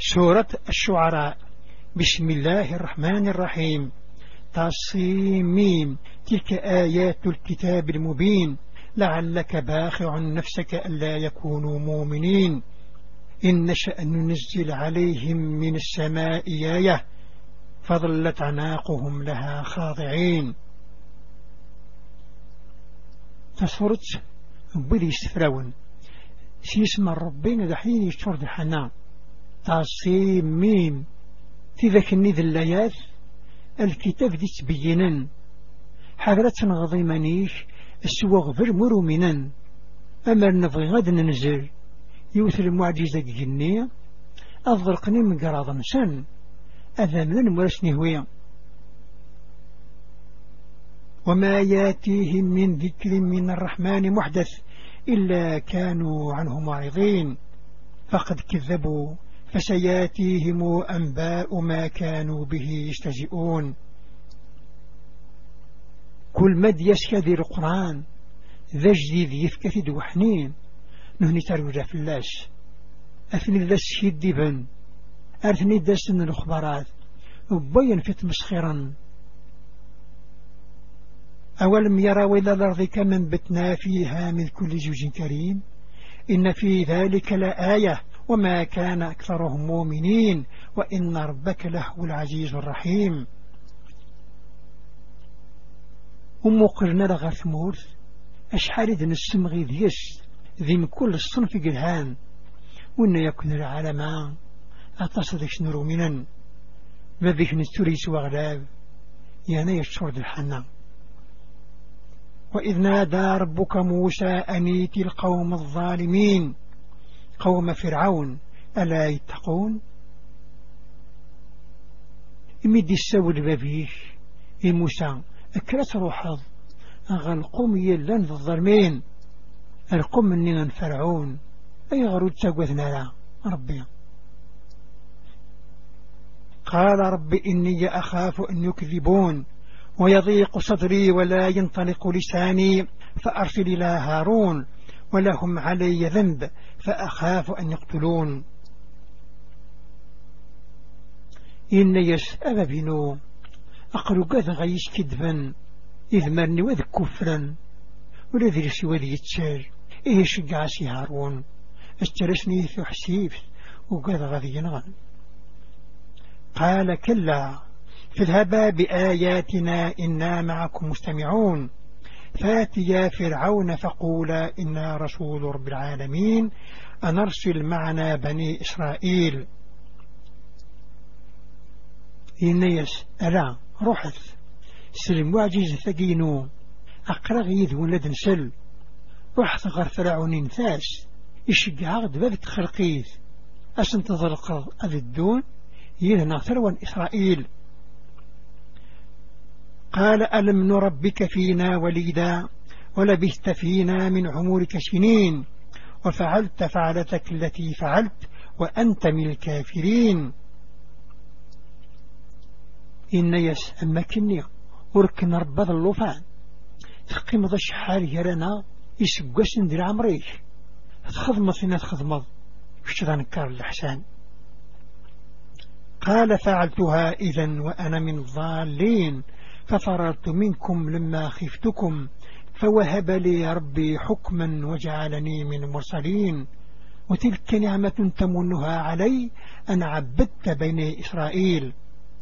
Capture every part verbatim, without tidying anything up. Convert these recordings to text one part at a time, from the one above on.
سورة الشعراء. بسم الله الرحمن الرحيم. تصيميم. تلك آيات الكتاب المبين لعلك باخع نفسك ألا يكونوا مؤمنين إن نشأ ننزل عليهم من السماء آية فظلت عناقهم لها خاضعين. تصورة بلي سفراون سيسم الربين دحين يشتر دحنا تصيميم. في ذاك النذ الليات الكتاب دي تبينن حضرة غضيمانيش السواغ فرمرو منن أما نبغي غاد ننزل يوثل المعجزة الجنية أضرقني من قراض مسن أذا من مرسني هوية وما ياتيهم من ذكر من الرحمن محدث إلا كانوا عنه معرضين فقد كذبوا فسياتيهم أنباء ما كانوا به يستهزئون. كل مد يسكذي القرآن ذا جديد يفكث دوحنين نهني تروجع في اللاس أثني اللاس يدبن أثني داسن الأخبارات وبين في تمسخرا أولم يروا إلى الأرض كم انبتنا فيها من كل زوج كريم إن في ذلك لآية وما كان أكثرهم مؤمنين وإن ربك لهو العزيز الرحيم. ومقرنا لغا ثمورث أشحال إذن السمغي ديس ذي من كل الصنف قلهان وإن يكون العالم أتصدق نرو منن بذيك نستريس وغلاب يعني يشترد الحنان. وإذ نادى ربك موسى أنيت القوم الظالمين قوم فرعون ألا يتقون. إمدي السود بابيش إي موسى أكرت روحض أغا القوم يلان ذو الظلمين القوم مننا فرعون أي غرود تقوثنا لا ربي. قال رب إني أخاف أن يكذبون ويضيق صدري ولا ينطلق لساني فأرسل إلى هارون ولهم علي ذنب فأخاف أن يقتلون. إن يسأل بنو أقل قد غيش كذبا إذ مرني وذ كفرا ولذي سوى ذي يتشار إيه شقع سي هارون استرسني في حسيف وقد غذي ينغن. قال كلا فاذهبا بآياتنا إنا معكم مستمعون فاتيا فرعون فقولا إنا رسول رب العالمين أنرسل معنا بني إسرائيل. إنيس ألا رحث سلم واجز ثقينو أقرغ يذو لدن سل رحث غير فرعون انثاس يشقع غد بابت خلقيث أسنتظر القرض أذي الدون يذنا ثروان إسرائيل. قال ألم نربك فينا وليدا ولبثت فينا من عمرك سنين وفعلت فعلتك التي فعلت وأنت من الكافرين. إن يس أمكني وركن ربض اللوفان تقيم ذا الشحال يرانا يسقس ندير عمريش تخضمض فينا تخضمض وشتغان كار الحسان. قال فعلتها إذن وأنا من الضالين ففررت منكم لما خفتكم فوهب لي ربي حكما وجعلني من المرسلين وتلك نعمة تمنها علي أن عبدت بني إسرائيل.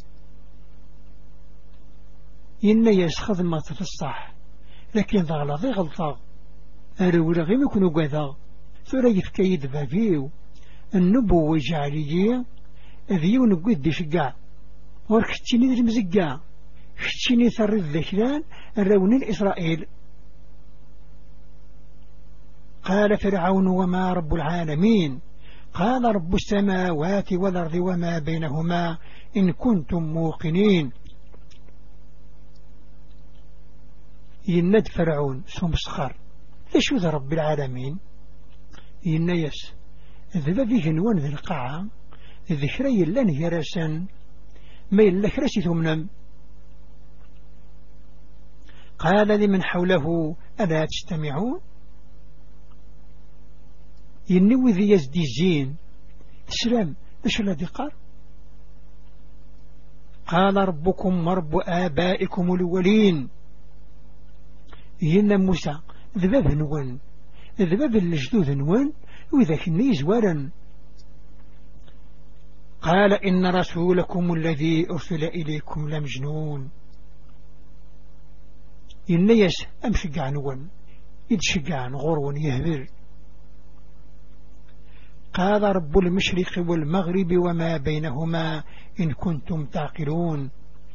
إن يسخذ ما تفصح لكن ضغلظي غلطة أرول غيم يكونوا قذا ثرى يفكيد بابيو النبو وجعليه ذيو نقود شقع وركتيني ذي المزقع كتيني ثر الذكران الرون إسرائيل. قال فرعون وما رب العالمين قال رب السماوات والأرض وما بينهما إن كنتم موقنين. يند فرعون ثم سخر ليش ذا رب العالمين ينيس ذبا فيه نوان ذي القاعة ذكري لن يرسن ما يلك رسي ثمنم. قال لمن حوله ألا تستمعون ينوي ذي يزدي الزين تسلم إيش الذي قال؟ قال ربكم ورب آبائكم الأولين. ين موسى ذباب نون ذباب الجدود نون وإذا كني زوارا. قال إن رسولكم الذي أرسل إليكم لمجنون. ينيس أمشقع نون يدشقع غرو يهبر. قال رب المشرق والمغرب وما بينهما إن كنتم تعقلون.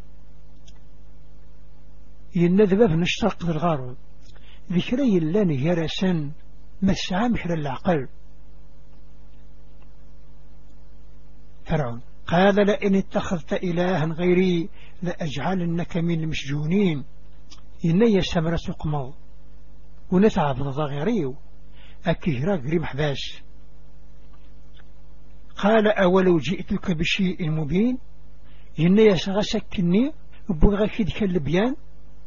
ينذباب نشترق الغرب ذكري اللان يرسن مسعى مخر العقل. فرعون قال لئن اتخذت إلها غيري لأجعلنك من المسجونين. إني سمر سقمض ونتعب ضغيريو أكهرا قريب حباس. قال أولو جئتك بشيء مبين. إني سغسكني بغى كدك اللبيان.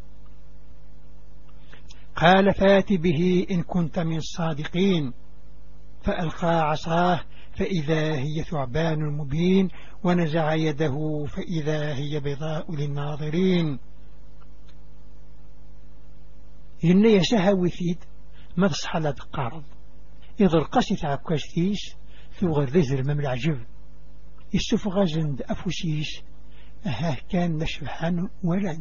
قال فات به إن كنت من الصادقين. فألقى عصاه فإذا هي ثعبان مبين ونزع يده فإذا هي بيضاء للناظرين. إني يسهوي ثيد ما تصحى لا تقارض إذا القاسي عكاستيس ثو غرذر المم العجب يسوف غازند أفوسيس أهاه كان نشبحان ولد.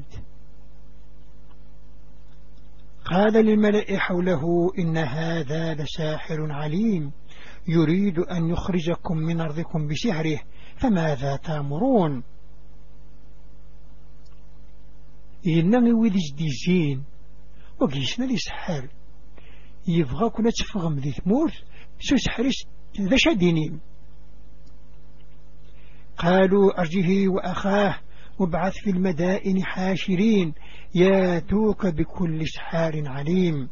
قال للملأ حوله إن هذا لساحر عليم يريد أن يخرجكم من أرضكم بسحره فماذا تأمرون. إنني ويدج ديزين وقيسنا لي سحر يبغى كنا تفغم ذي ثمور سو سحرس ذا شديني. قالوا أرجه وأخاه وابعث في المدائن حاشرين ياتوك بكل سحار عليم.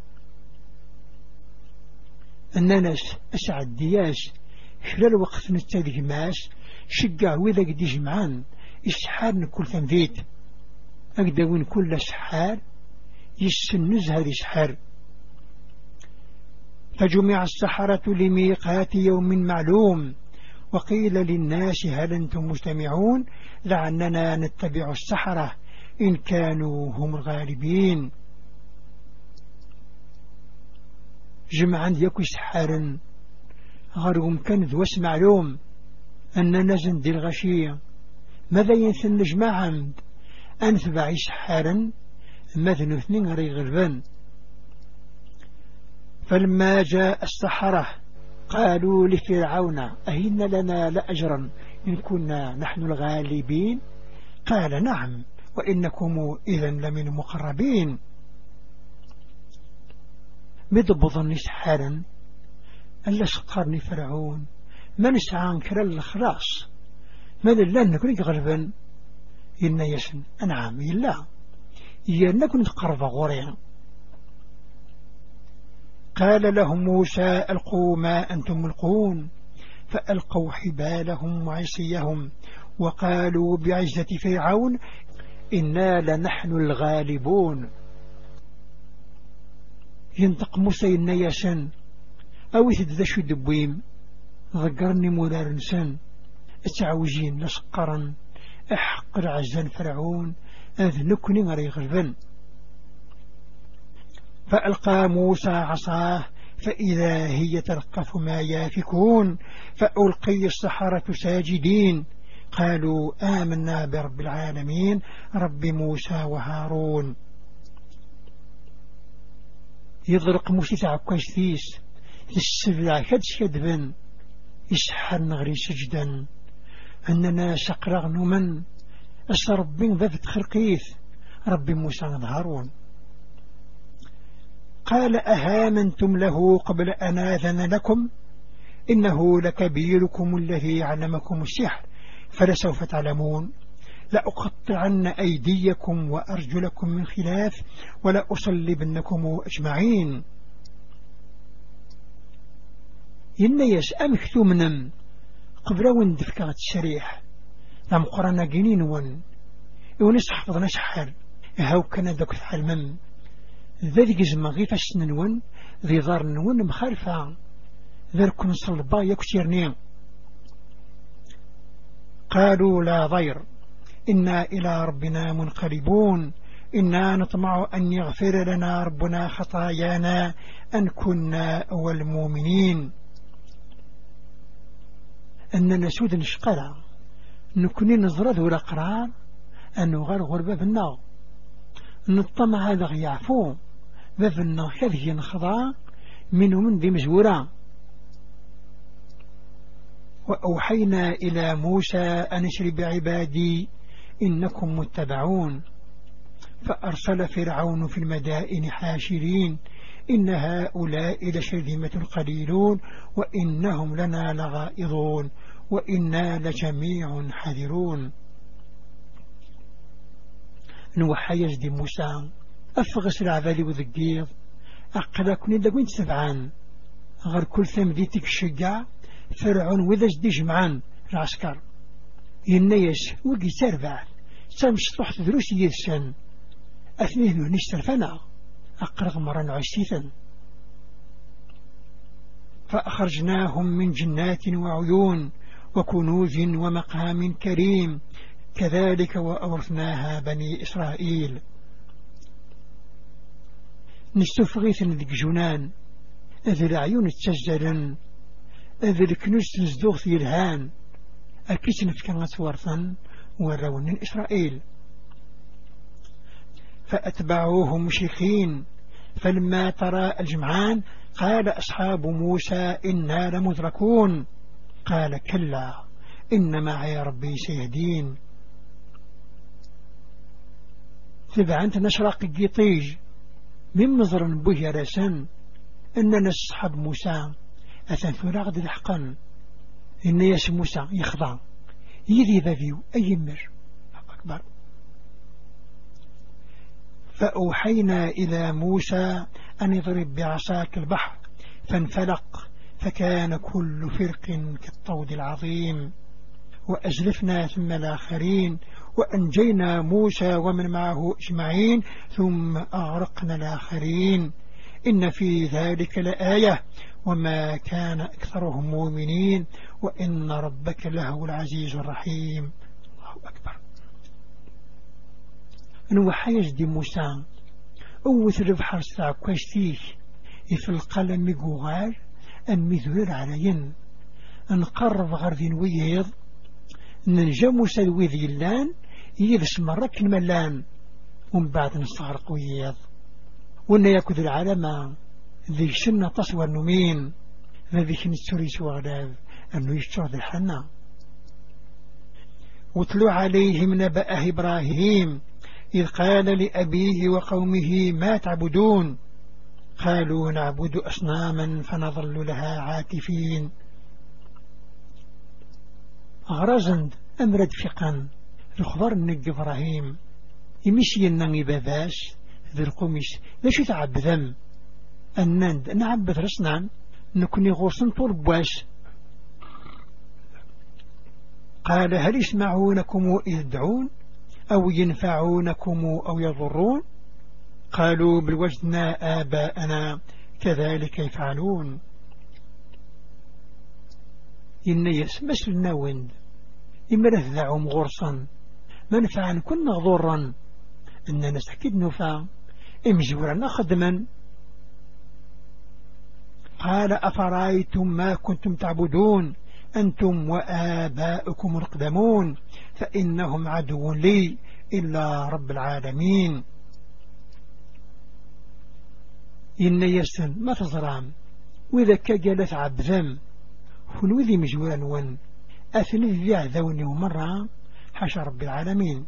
الناس أسعد دياس خلال وقت نتاذي ماس شقع وإذا قد يجمعان السحار كل تنفيت أقدوين كل سحار يسنز هذه سحر. فجمع السحرة لميقات يوم معلوم وقيل للناس هل أنتم مجتمعون لعلنا نتبع السحرة إن كانوا هم الغالبين. جمعا يكو سحارا غرهم كان ذوس معلوم أننا زند الغشية ماذا ينثن نجمع عمد أنثبع سحارا ماذن اثنين غري غلبان. فلما جاء السحرة قالوا لفرعون أهن لنا لأجرا إن كنا نحن الغالبين. قال نعم وإنكم إذن لمن مقربين. مدبضني سحارا ألا سقرني فرعون ما نسعى انكر الخلاص ماذا لن نكون غلبا. إن يسن أنعام إلا ينكن تقرب غوريا. قال لهم موسى ألقوا ما أنتم ملقون فألقوا حبالهم وعصيهم وقالوا بعزة فرعون إنا لنحن الغالبون. ينطق موسى النياسن أو يتدشو دبويم ذكرني مرار نسان اتعوجين لسقرا احقر عزان فرعون أذنكني غري غلبا. فألقى موسى عصاه فإذا هي تلقف ما يافكون فألقي السحرة ساجدين قالوا آمنا برب العالمين رب موسى وهارون. يضرق موسى تعكوش ثيس السبع كدش يدبن يسحر نغري سجدا أننا سقرغ نمن أس رب ذات خرقيث رب موسى وهارون. قال أهامنتم له قبل أن آذن لكم إنه لكبيركم الذي علمكم السحر فلسوف تعلمون لأقطعن أيديكم وأرجلكم من خلاف ولأصلبنكم أجمعين. إن يسأم كثمنا قبل وندفكات الشريح نام قرنا جنين ون ونسحفظ نسحر هاو كان ذاك الحلمم ذلك زمغي فاسننون ذي ظار نون مخالفة ذلك نصلبا يكسيرني. قالوا لا ضير إنا إلى ربنا منقلبون إنا نطمع أن يغفر لنا ربنا خطايانا أن كنا أول المؤمنين. أننا سود نشقلا نكوني نزرد ولا قرار أنه غير غربة بالنار نطمع هذا يعفو باب النار هذه نخضع منه من ذي مزورة. وأوحينا إلى موسى أن اشر بعبادي إنكم متبعون فأرسل فرعون في المدائن حاشرين إن هؤلاء لشرذمة قليلون وإنهم لنا لغائظون وإنا لجميع حذرون. نوحى يجدي موسى أفغس العبالي وذقيض أقلا كوني داقوين سبعان غير كل ثمديتك الشقع فرعون وذا جدي جمعان العسكر ينيش وقي سربع سامش طحت دروس يدسن أثنيه نشتر فنا أقرغ مرة عشيثا فأخرجناهم من جنات وعيون وكنوز ومقام كريم كذلك وأورثناها بني إسرائيل. نستفغيث ذيك جنان أذي العيون تسجلا أذي الكنوز تنزدوغ في الهان أكيس نفكا ورثا وراون إسرائيل. فأتبعوهم مشرقين فلما ترى الجمعان قال أصحاب موسى إنا لمدركون قال كلا إن معي ربي سيهدين. تبعنت نشرق الجيطيج من مزر به رسن أننا أصحاب موسى أثن ثلاغد الحقا إن ياس موسى يخضع يذي ذذيو أي مر أكبر. فأوحينا إلى موسى أن يضرب بعصاك البحر فانفلق فكان كل فرق كالطود العظيم وأزلفنا ثم الآخرين وأنجينا موسى ومن معه أجمعين ثم أغرقنا الآخرين إن في ذلك لآية وما كان أكثرهم مؤمنين وإن ربك لهو العزيز الرحيم. الله أكبر. نوحى يجدي موسى أوث البحر ساعة كويستيه في القلم يقوغال أن مذور عليين نقرب غرذين ويهيض ننجى موسى الوذي اللان يذس مرك الملان ومن بعد نستغرق ويهيض وأن يأكد العالم ذي سنة تصوى النمين ذي نستريس وغلاب أنه يشتر ذي الحنة. واتلو عليهم نبأ إبراهيم إذ قال لأبيه وقومه ما تعبدون قالوا نعبد أصناما فنظل لها عاكفين. غرزند أمرد فقا الخبر من إبراهيم يمشي النغي باباش ذي القميش ليش يتعبذم أنند نعبد رسنا نكوني غوصن طول بواش. قال هل يسمعونكم إذ دعون أو ينفعونكم أو يضرون قالوا بل وجدنا آباءنا كذلك يفعلون. إن يسمس لنا وند إما ذعهم غرصا منفعا كنا ضرا أننا سكد نفع امجورا خدما. قال أفرأيتم ما كنتم تعبدون أنتم وآباؤكم القدمون فإنهم عدو لي إلا رب العالمين. إن يسن ما تزرام وإذا كجلت عبذم فنوذي مجورا ون أثني ذي عذوني ومرة حشى رب العالمين.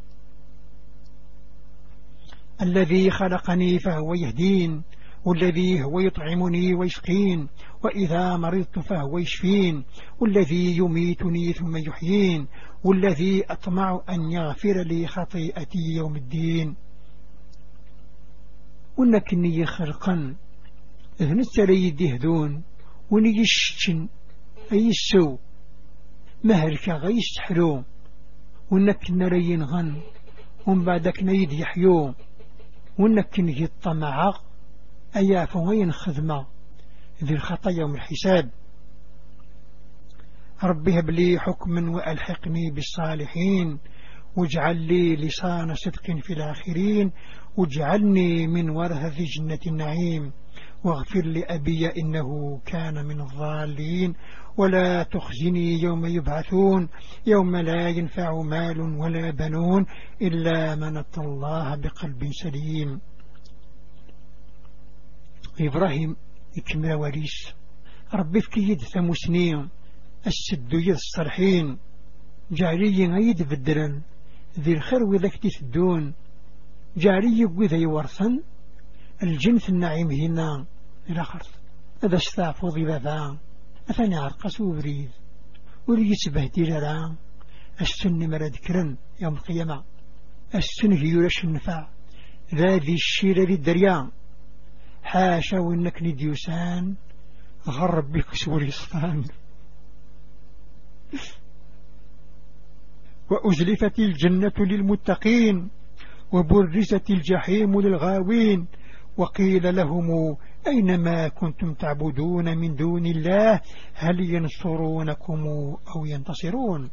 الذي خلقني فهو يهدين والذي هو يطعمني ويسقين وإذا مرضت فهو يشفين والذي يميتني ثم يحيين والذي أطمع أن يغفر لي خطيئتي يوم الدين. ونكني خلقا إذن السريد يهدون ونيشتن أي السو مهلك غيش حلو ونكن رين غن ومن بعدك نيد يحيو ونكن الطمع أياف وين خدمة ذي الخطايا يوم الحساب. ربي هب لي حكما وألحقني بالصالحين واجعل لي لسان صدق في الآخرين واجعلني من ورثة جنة النعيم واغفر لأبي إنه كان من الضالين ولا تخزني يوم يبعثون يوم لا ينفع مال ولا بنون إلا من أتى الله بقلب سليم. إبراهيم يكمل وريس ربي فكيد ثمسنين السد يد الصرحين جعلي غيد بدرا ذي الخير وذاك تسدون جعلي وذا يورثن الجنس النعيم هنا إلى خرط هذا استعفو ضبابا أثنى عرقس وبريد وليس بهدي لرا السن مراد كرن يوم القيامة السن هيولش النفع ذي الشير ذي الدريا حاشا وإنك نديوسان غرب بك سوريستان. وأزلفت الجنة للمتقين وبرزت الجحيم للغاوين وقيل لهم أينما كنتم تعبدون من دون الله هل ينصرونكم أو ينتصرون.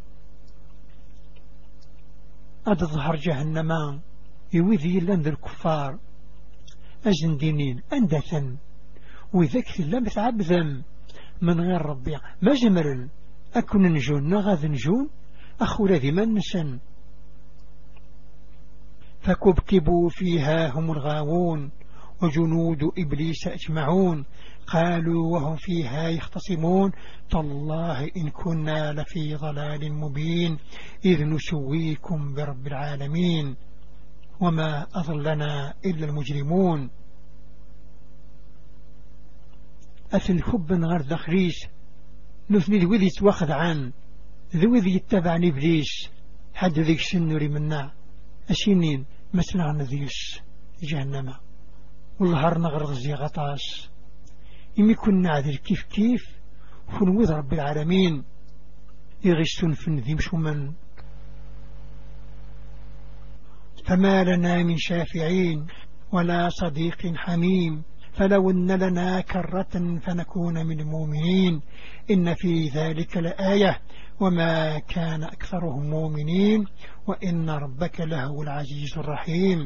أتظهر جهنم يوذي لند الكفار أجن دينين أندثا وذاك لم تعبذا من غير ربي ما جمل أكون نجون نغاذ نجون أخو الذي من نسن فكبكبوا فيها هم الغاوون وجنود إبليس أجمعون قالوا وهم فيها يختصمون تالله إن كنا لفي ضلال مبين إذ نسويكم برب العالمين وما أضلنا إلا المجرمون. أثل حب غير دخريس نثني ذوذي توخذ عن ذوذي يتبعني إبليس حد ذيك سنوري منا أسينين مثل نذيش جهنم والهار نغرض زي غطاس إمي كنا عذر كيف كيف فنوذ رب العالمين يغشون فنذيم شمن فما لنا من شافعين ولا صديق حميم فلو أن لنا كرة فنكون من المؤمنين إن في ذلك لآية وما كان أكثرهم مؤمنين وإن ربك لهو العزيز الرحيم.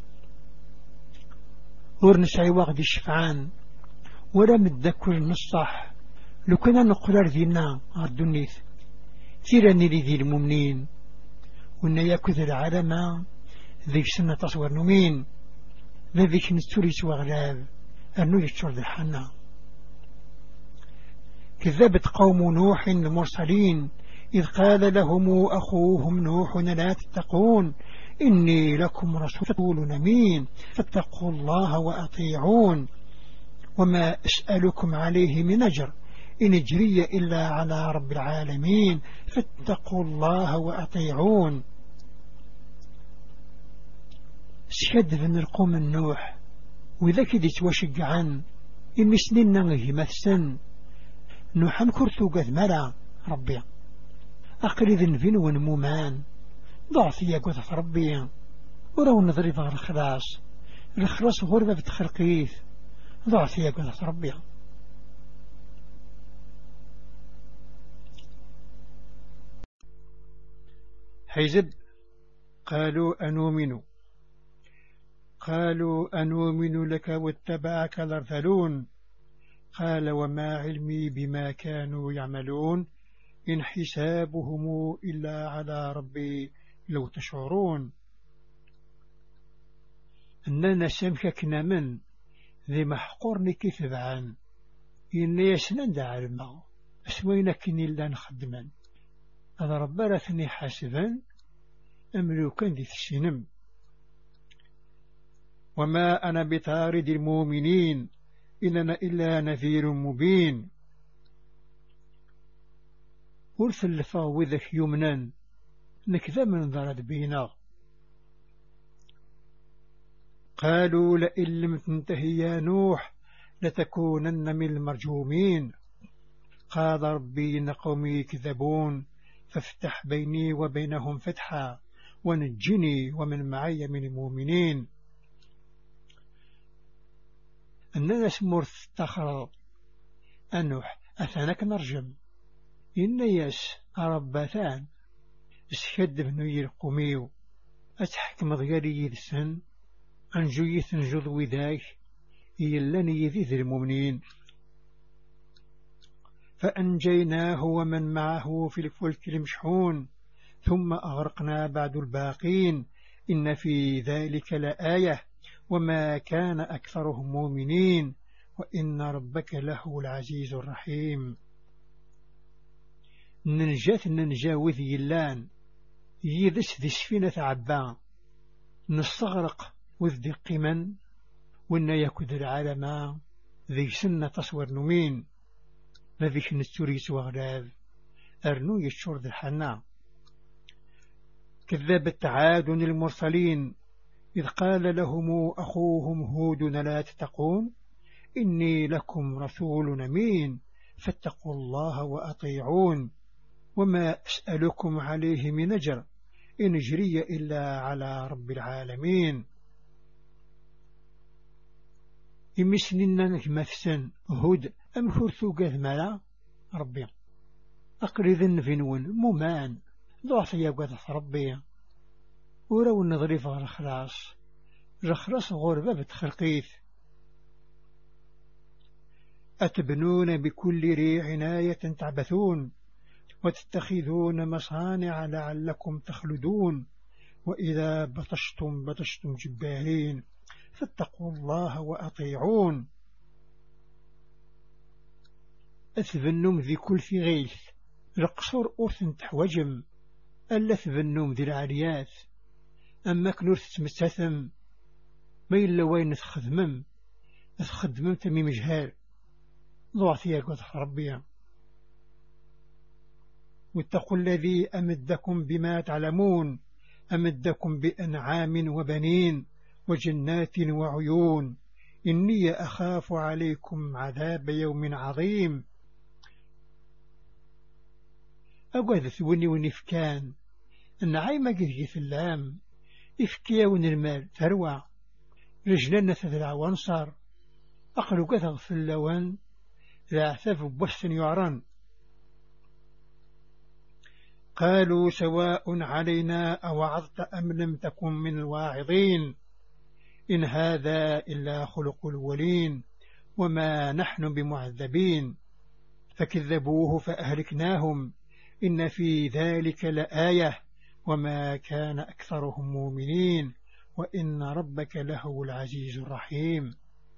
ورنسعي وغد الشفعان ولا مدكر النصح لو كنا نقرر ذينا الدنيث تيراني لذي المؤمنين وإن يأكذ العالم ذيك سنة تصور نمين ذيك نستوريس وغلاب أنه يشتر ذي الحنة. كذبت قوم نوح المرسلين إذ قال لهم أخوهم نوح لا تتقون إني لكم رسول أمين فاتقوا الله وأطيعون وما أسألكم عليه من أجر إن اجري إلا على رب العالمين فاتقوا الله وأطيعون. شهد من القوم النوح وإذا كدت وشق عن إمي سنين نغيه مثسن نوحا كرثو قذ ملا ربي أقرذ نفين ونمومان ضعف يا قذف ربي ورو نظري ظهر الخلاص الخلاص غربة بتخرقيث ضعف يا قذف ربي. حيزب قالوا أنؤمن قالوا أنؤمن لك واتبعك الأرذلون قال وما علمي بما كانوا يعملون إن حسابهم إلا على ربي لو تشعرون. أننا سمككنا من ذي محقورني كيف بعان إني يسنن دع الماء أسوينك إلا نخدما هذا رب رثني حاسبا أملوكا ذي السنم وما أنا بطارد المؤمنين إننا إلا نذير مبين. ورث الفاوذك يمنا نكذا من ضرد بينا قالوا لئن لم تنتهي يا نوح لتكونن من المرجومين قال ربي إن قومي يكذبون فافتح بيني وبينهم فتحا ونجني ومن معي من المؤمنين. أننا سمرت تخرى أنوح أثناك نرجم إن ياس أرباتان اسكد بنو يرقميو أتحكم ضيالي يدسن أنجو يثنجض وذاك يلان يذيذ المؤمنين فأنجيناه ومن معه في الفلك المشحون ثم أغرقنا بعد الباقين إن في ذلك لآية وما كان أكثرهم مؤمنين وإن ربك له العزيز الرحيم. ننجات ننجاوذ يلان يدس ذي سفينة عبا نستغرق وذ قمن وإن يكد العالم ذي سنة تصور نمين ما ذيك نستوريس وغلاب أرنو يشور ذي الحنا. كذبت عاد المرسلين إذ قال لهم أخوهم هود لا تتقون إني لكم رسول أمين فاتقوا الله وأطيعون وما أسألكم عليه من أجر إن أجري إلا على رب العالمين. إمسننا نكمثسن هود أم فرثو قذملا ربي أقرذ النفنون ممان ضعف يقضى ربي ورو النظريف الخلاص رخرص غربة بتخلقيث. أتبنون بكل ريع عناية تعبثون وتتخذون مصانع لعلكم تخلدون وإذا بطشتم بطشتم جبارين فاتقوا الله وأطيعون. أثبنم ذي كل في غيث رقصر أرث تحوجم ألا ثبنم ذي العاليات أما كنورث تمتثم ما إلا وين تخدمم تخدمم تميم جهال ضعثيك وتخربيا. واتقوا الذي أمدكم بما تعلمون أمدكم بأنعام وبنين وجنات وعيون إني أخاف عليكم عذاب يوم عظيم. أقول ثوني ونفكان أن عايمة قهي في اللام إفكيا ونرمال ثروة رجلنا تذرع وانصار أقل قثغ في اللوان ذا عثف بوحسن يعران. قالوا سواء علينا أوعظت أم لم تكن من الواعظين إن هذا إلا خلق الأولين وما نحن بمعذبين فكذبوه فأهلكناهم إن في ذلك لآية وما كان أكثرهم مؤمنين وإن ربك له العزيز الرحيم.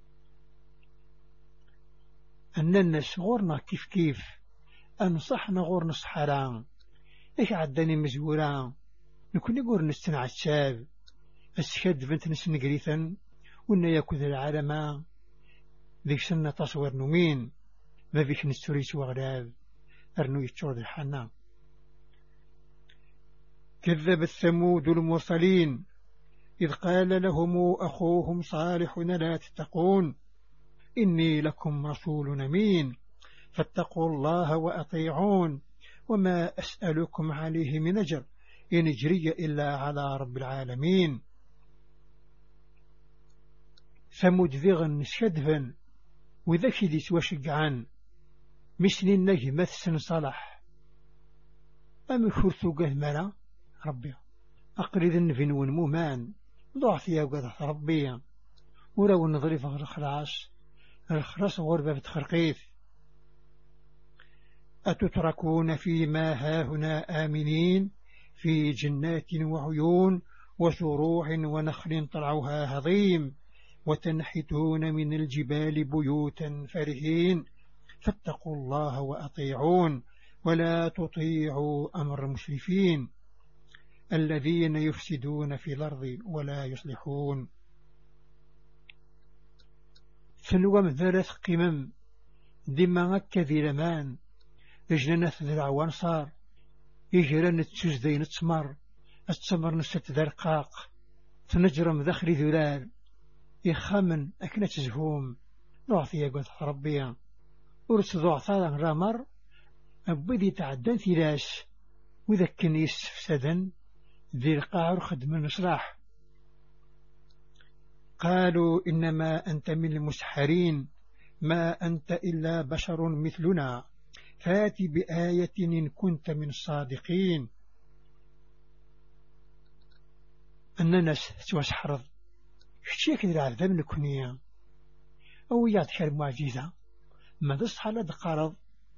أننا صغورنا كيف كيف أنصحنا غور نصحران إيش عدني مزوران نكون نقول نستنع الشاب السكاد بنت نسنقريثا وإن يكوذ العالم ذيك سنة تصور نمين ما فيك نستوريس وغلاب أرنو يتشور الحنا. كذب الثمود المرسلين إذ قال لهم أخوهم صالح لا تتقون إني لكم رسول أمين فاتقوا الله وأطيعون وما أسألكم عليه من أجر إن أجري إلا على رب العالمين. ثمود ذغن شدفا وذاك ديس وشقعان مثل النجمة سن صلاح أم فرثو قهملا ربي أقرد النفنون مومان ضعف يا قدر ربي ولو النظري فغر الخلاص الخلاص غربة بتخرقيث. أتتركون فيما هاهنا آمنين في جنات وعيون وثروع ونخل طلعها هضيم وتنحتون من الجبال بيوتا فرهين فاتقوا الله وأطيعون ولا تطيعوا أمر المسرفين الذين يفسدون في الأرض ولا يصلحون. ثنوى مثلث قمم دما كذي لمان إجننا ذرع وانصار يجرن التسوزدين التمر التمر نست ذرقاق تنجرم ذخري ذلال يخمن أكنة زهوم ضعف يقول ربيا ورس ضعفا رامر أبدي تعدن ثلاث وإذا كان يستفسدن ذي القاعر خدم النصراح. قالوا إنما أنت من المسحرين ما أنت إلا بشر مثلنا فات بآية إن كنت من الصادقين. أننا توسحرض شتي كذا العذاب نكونيا أو يعطيك المعجزة ما تصحى لدقارض.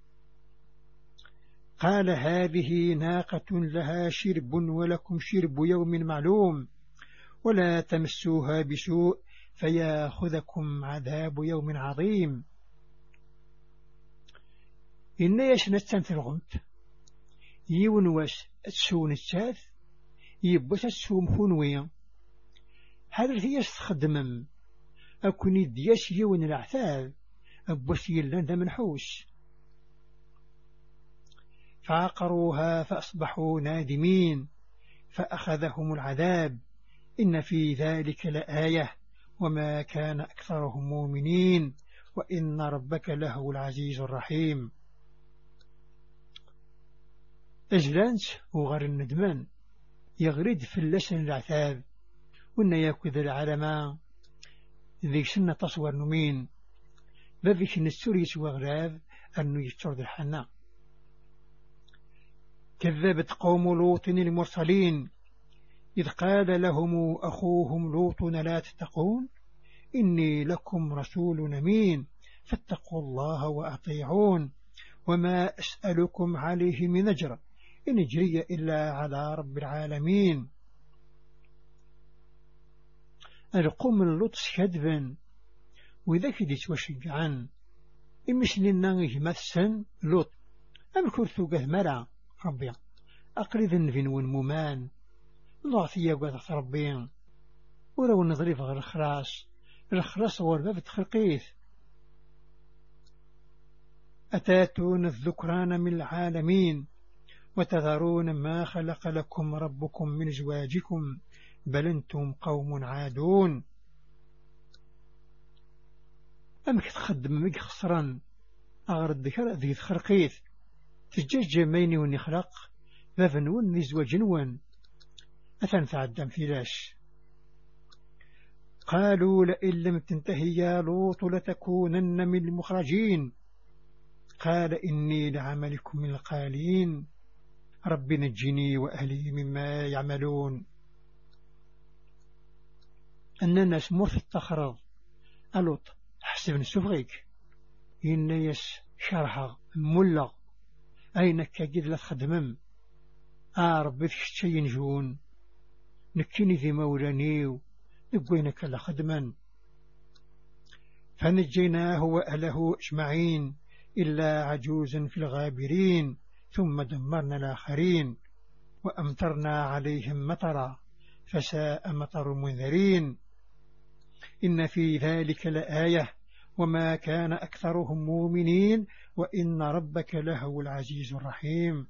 قال هذه ناقة لها شرب ولكم شرب يوم معلوم ولا تمسوها بسوء فياخذكم عذاب يوم عظيم. إن يشنتان تلغمت يونواس السون الثاث يبوس السوم هونويا هذا هي تخدمم أكوني دياس يون العثاب أبوس يلان ذا منحوس. فعقروها فأصبحوا نادمين فأخذهم العذاب إن في ذلك لآية وما كان أكثرهم مؤمنين وإن ربك لهو العزيز الرحيم. أجلانت وغير الندمان يغرد في اللسن العثاب وإن يأكذ العالم ذي سنة تصور نمين بذيك السوريس وغراب أنه يتشرد الحناء. كذبت قوم لوط المرسلين إذ قال لهم أخوهم لوط لا تتقون إني لكم رسول أمين فاتقوا الله وأطيعون وما أسألكم عليه من أجر إن أجري إلا على رب العالمين. القوم اللوط كذبا وذاك دي توشجعا إمشن النانه مثسا لوط أم كرثو قذمرا ربي أقرذ النفن والممان ضعثية قذف ربي ولو نظريف غير الخراس الخراس هو الباب تخلقيث. أتاتون الذكران من العالمين وتذرون ما خلق لكم ربكم من أزواجكم بل أنتم قوم عادون. أمك تخدم مك خسران أغرد ذكر ذي خرقيث تجج ميني ونخلق ذفن ونزوى جنوان أتنفع الدم فيلاش. قالوا لئن لم تنتهي يا لوط لتكونن من المخرجين قال إني لعملكم من القالين رب نجني وأهلي مما يعملون. أننا سموث التخرض ألوط حسب نسوفغيك إن يس شرحة ملغ أينك كجد لتخدمم آه ربي شي نجون نكيني ذي مولانيو نقوينك لخدما. فنجيناه وأهله أجمعين إلا عجوزا في الغابرين ثم دمرنا الآخرين وأمطرنا عليهم مطرا فساء مطر المنذرين. إن في ذلك لآية وما كان أكثرهم مؤمنين وإن ربك لهو العزيز الرحيم.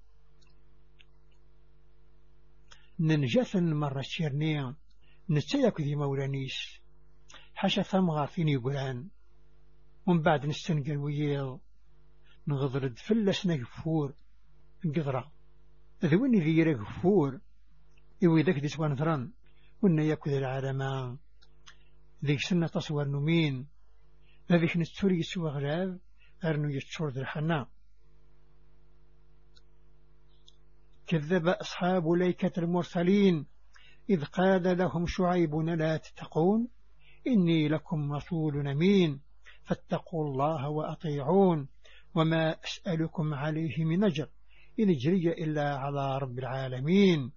ننجث مرة شيرنيا نتسيك ذي مولانيس حاشا ثمغار فيني يقولان ومن بعد نستنقل ويل نغضرد فلس نغفور قضرة ذويني ذي يرغفور إوي ذاك دي سوان ثران وإن يأكل العالم ذيك سنة تصور نمين ذيك نستوري سوى غراب أرنو يتشور ذي الحنا. كذب أصحاب ليكة المرسلين إذ قال لهم شعيب لا تتقون إني لكم رسول أمين فاتقوا الله وأطيعون وما أسألكم عليه من أجر إن أجري إلا على رب العالمين.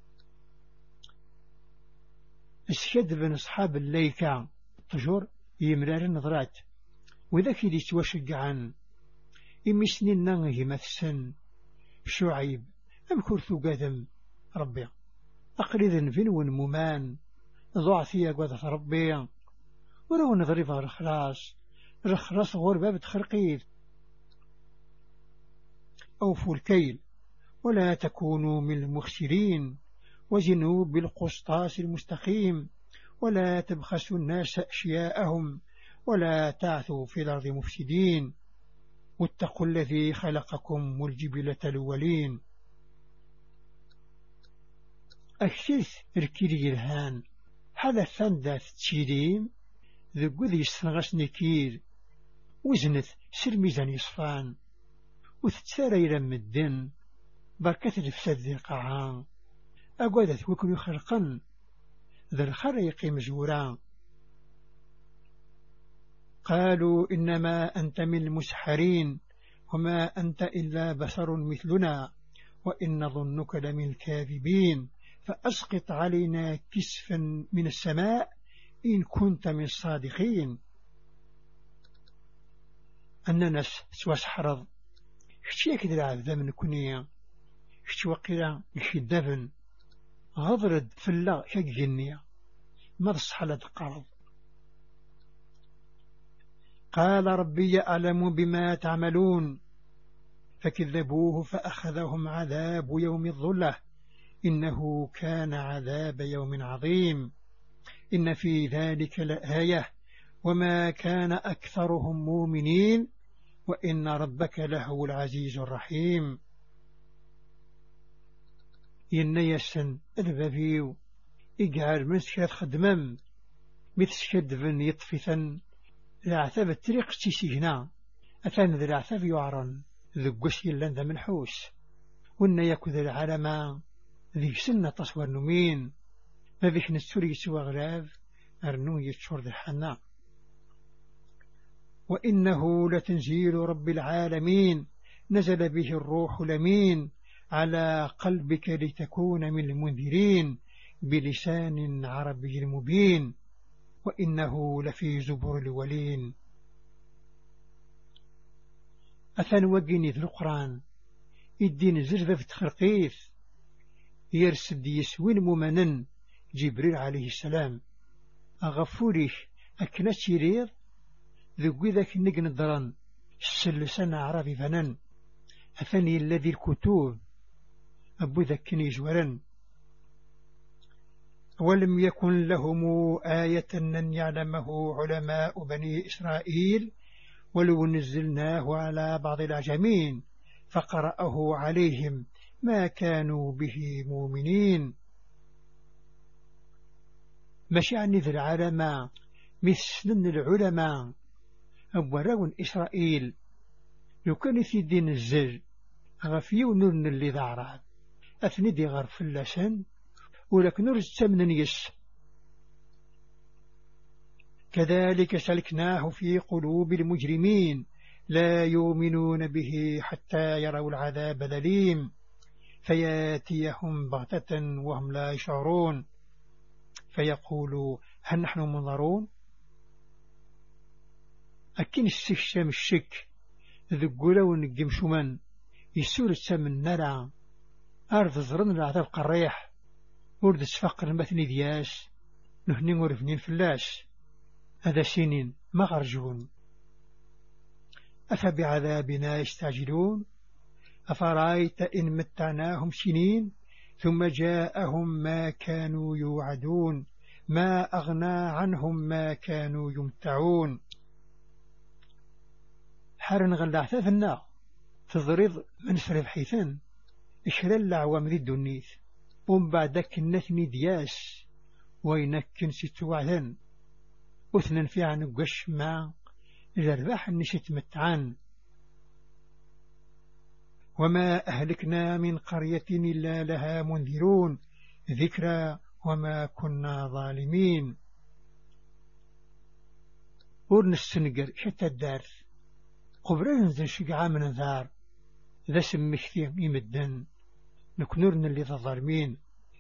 الشد بن أصحاب الليكة تجور يمرار النظرات وذاك اللي توشجعا إمسنين نانه مثسن شعيب أم كرثو قدم ربي أقرذ فنون ممان ضعثية قذف ربي ولو نظريف الخلاص الخلاص غور باب تخرقيد. أوفوا الكيل ولا تكونوا من المخسرين وزنوا بالقسطاس المستقيم ولا تبخسوا الناس أشياءهم ولا تعثوا في الأرض مفسدين واتقوا الذي خلقكم والجبلة الأولين. أكثث ركيري الهان هذا ثندات تشيرين ذو ذي السنغس نكير وزنث سر ميزان يصفان وتتسارى إلى مدن بركة الفساد ذي القاعة أقودت وكل خلقا ذا الخريق مجورا قالوا إنما أنت من المسحرين وما أنت إلا بشر مثلنا وإن ظنك لمن الكاذبين فأسقط علينا كسفا من السماء إن كنت من الصادقين. أننا سوى سحرض شتي كذا العذاب من كنية شتي وقيلا يشدفن غضرد فلا كجنية ما تصحى تقرض. قال ربي أعلم بما تعملون فكذبوه فأخذهم عذاب يوم الظلة إنه كان عذاب يوم عظيم إن في ذلك لآية وما كان أكثرهم مؤمنين وإن ربك لهو العزيز الرحيم. ينيسن البابيو إقعال مسكات خدمم مثل بن يطفثا العثاب الطريق تسيجنا أثان ذي العثاب يعرن ذقش يلان ذا منحوس وإن يكذ العالم ذي سنة تصور نمين ما بيش نستوري سوى غلاف أرنو يتشور ذي الحنا. وإنه لتنزيل رب العالمين نزل به الروح لمين على قلبك لتكون من المنذرين بلسان عربي مبين وإنه لفي زبر الولين. أثن وقيني ذي القرآن الدين زرفة تخرقيث يرسد يسوين ممنن جبريل عليه السلام أغفوريش أكنت يريض ذو ذاك النقن الدران السلسان عربي فنن أثني الذي الكتوب أبو ذاك نيجورا ولم يكن لهم آية أن يعلمه علماء بني إسرائيل ولو نزلناه على بعض العجمين فقرأه عليهم ما كانوا به مؤمنين. ماشي عني ذي العالم مثل العلماء أبوراون إسرائيل لو كان في دين الزر غفيو نورن اللي ذعراب أثني دي غرف اللسان ولك نرز تمن يس. كذلك سلكناه في قلوب المجرمين لا يؤمنون به حتى يروا العذاب الأليم فياتيهم بغتة وهم لا يشعرون فيقولوا هل نحن منظرون. أكين السكشام الشك ذقولا ونقم شمان يسور السمن نرى أرض زرن العذاب قريح ورد سفقر المثني دياس نهني ورفنين فلاس هذا سنين ما غرجون. أفبعذابنا يستعجلون أفرأيت إن متعناهم سنين ثم جاءهم ما كانوا يوعدون ما أغنى عنهم ما كانوا يمتعون. حارن غلع ثاثنا تضريض من فريض حيثان إشرال العوام ذي الدنيث ومن بعدك النثني دياس وينكن ستوعدان وثنن في عن قش مع الأرباح النشت متعان. وما أهلكنا من قرية إلا لها منذرون ذكرى وما كنا ظالمين. ورن السنقر شتى الدارث قبرين نزل شقعا من ذار ذا سمشتهم يمدن نكنورن اللي ظالمين.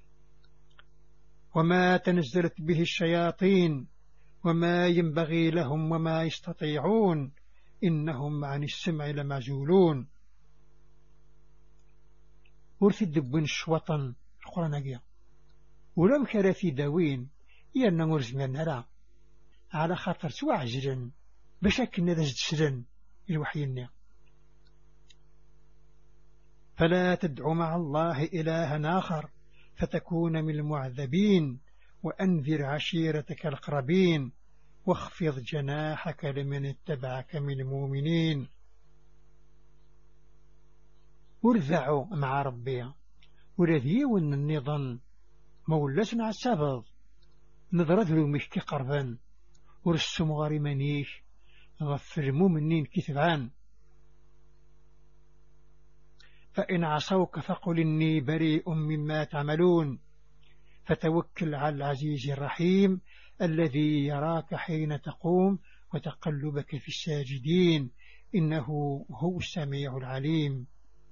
وما تنزلت به الشياطين وما ينبغي لهم وما يستطيعون إنهم عن السمع لمعزولون. ورثي الدبين الشوطن القرآن أجيا ولم كرثي داوين يانا مرزمان نرى على خاطر سوى عجلا بشكل نذج سرن الوحيين. فلا تدع مع الله إلها آخر فتكون من المعذبين وأنذر عشيرتك الأقربين واخفض جناحك لمن اتبعك من المؤمنين. ورذعوا مع ربي ورذيون النظام مولسنا السبب نظرت له مشكي قربان ورسم غاري منيش غفر المؤمنين كثبان. فإن عصوك فقل إني بريء مما تعملون فتوكل على العزيز الرحيم الذي يراك حين تقوم وتقلبك في الساجدين إنه هو السميع العليم.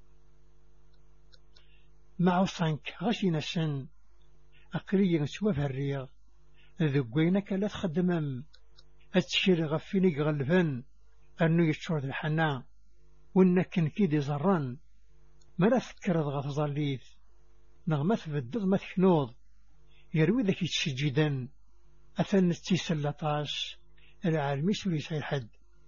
مع صنك غشنا السن أقريا سوى الرياض ذقينك لا تخدمم أتشير غفيني غلفن أنه يتشرد الحنا وإنك نكيدي زران ما لا فكر ضغط ظليث نغمة بدض ما تكنوض يروي ذاك يتشجدا أثن التيسلطاش العالمي سوليس الحد.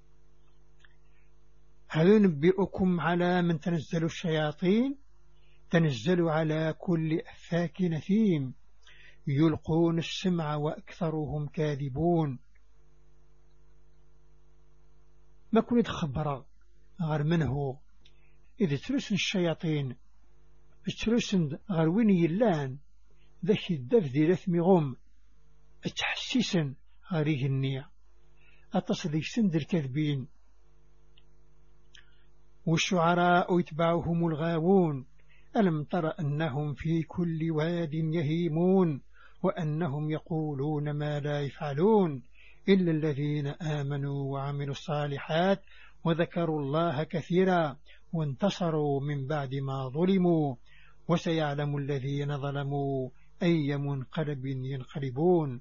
هل ننبئكم على من تنزل الشياطين تنزل على كل أفاك نثيم يلقون السمع وأكثرهم كاذبون. ما كن يتخبر غير منه إذا ترسن الشياطين ترسن غير وين يلان ذاك الدف دي لثمي غم تحسيسا غير النية أتصل يسند الكذبين. والشعراء يتبعهم الغاوون ألم تر أنهم في كل واد يهيمون وأنهم يقولون ما لا يفعلون إلا الذين آمنوا وعملوا الصالحات وذكروا الله كثيرا وانتصروا من بعد ما ظلموا وسيعلم الذين ظلموا أي منقلب ينقلبون.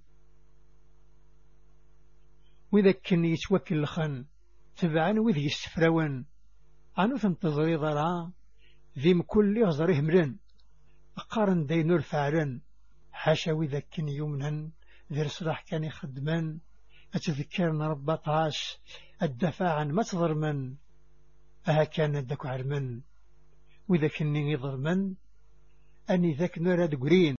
وإذا كان يتوكل الخن تبعا وذي السفرون عنو تنتظري ضرع ذي مكل غزره ملن أقارن دينو الفعلن حاشا وإذا كان يمنا ذي الصلاح كان يخدما أتذكرنا ربطاش الدفاع عن ما تضرمن أها كان الدكو عرمن وإذا كان يضرمن أني ذاك نراد قرين